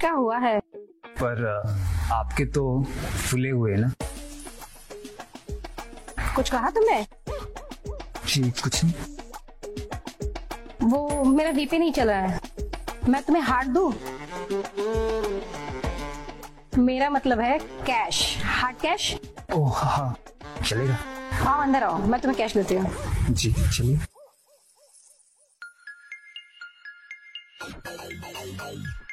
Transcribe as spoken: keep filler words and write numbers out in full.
क्या हुआ है? पर आपके तो फूले हुए ना। कुछ कहा तुमने? जी कुछ नहीं। वो मेरा जीपे नहीं चल रहा है, मैं तुम्हें हार्ड दूं? मेरा मतलब है कैश, हार्ड कैश। ओह हाँ चलेगा। हाँ अंदर आओ, मैं तुम्हें कैश देती हूँ। जी चलिए।